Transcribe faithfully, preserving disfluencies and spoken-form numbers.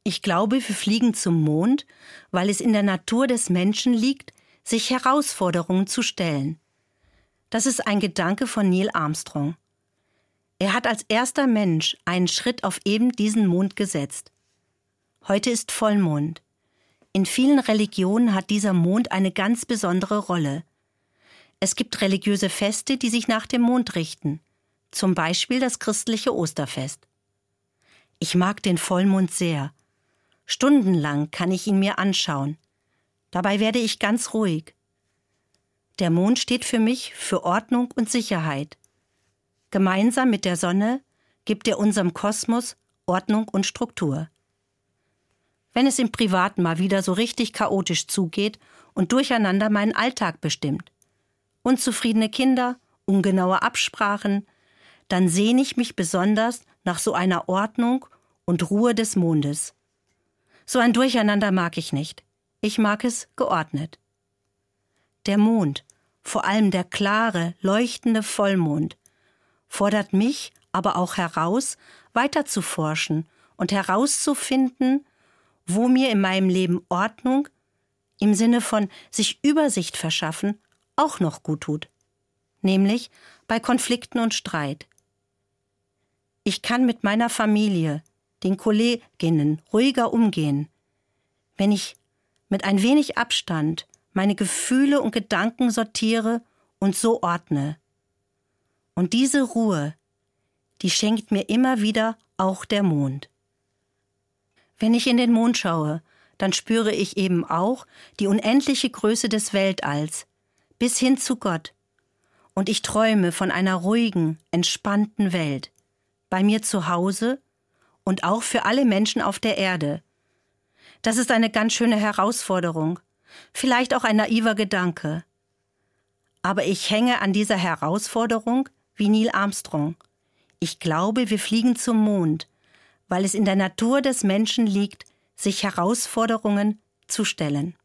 Ich glaube, wir fliegen zum Mond, weil es in der Natur des Menschen liegt, sich Herausforderungen zu stellen. Das ist ein Gedanke von Neil Armstrong. Er hat als erster Mensch einen Schritt auf eben diesen Mond gesetzt. Heute ist Vollmond. In vielen Religionen hat dieser Mond eine ganz besondere Rolle. Es gibt religiöse Feste, die sich nach dem Mond richten, zum Beispiel das christliche Osterfest. Ich mag den Vollmond sehr. Stundenlang kann ich ihn mir anschauen. Dabei werde ich ganz ruhig. Der Mond steht für mich für Ordnung und Sicherheit. Gemeinsam mit der Sonne gibt er unserem Kosmos Ordnung und Struktur. Wenn es im Privaten mal wieder so richtig chaotisch zugeht und Durcheinander meinen Alltag bestimmt, unzufriedene Kinder, ungenaue Absprachen, dann sehne ich mich besonders nach so einer Ordnung und Ruhe des Mondes. So ein Durcheinander mag ich nicht. Ich mag es geordnet. Der Mond, vor allem der klare, leuchtende Vollmond, fordert mich aber auch heraus, weiter zu forschen und herauszufinden, wo mir in meinem Leben Ordnung, im Sinne von sich Übersicht verschaffen, auch noch gut tut. Nämlich bei Konflikten und Streit. Ich kann mit meiner Familie, den Kolleginnen ruhiger umgehen, wenn ich mit ein wenig Abstand meine Gefühle und Gedanken sortiere und so ordne. Und diese Ruhe, die schenkt mir immer wieder auch der Mond. Wenn ich in den Mond schaue, dann spüre ich eben auch die unendliche Größe des Weltalls, bis hin zu Gott. Und ich träume von einer ruhigen, entspannten Welt, bei mir zu Hause und auch für alle Menschen auf der Erde. Das ist eine ganz schöne Herausforderung, vielleicht auch ein naiver Gedanke. Aber ich hänge an dieser Herausforderung wie Neil Armstrong. Ich glaube, wir fliegen zum Mond, weil es in der Natur des Menschen liegt, sich Herausforderungen zu stellen.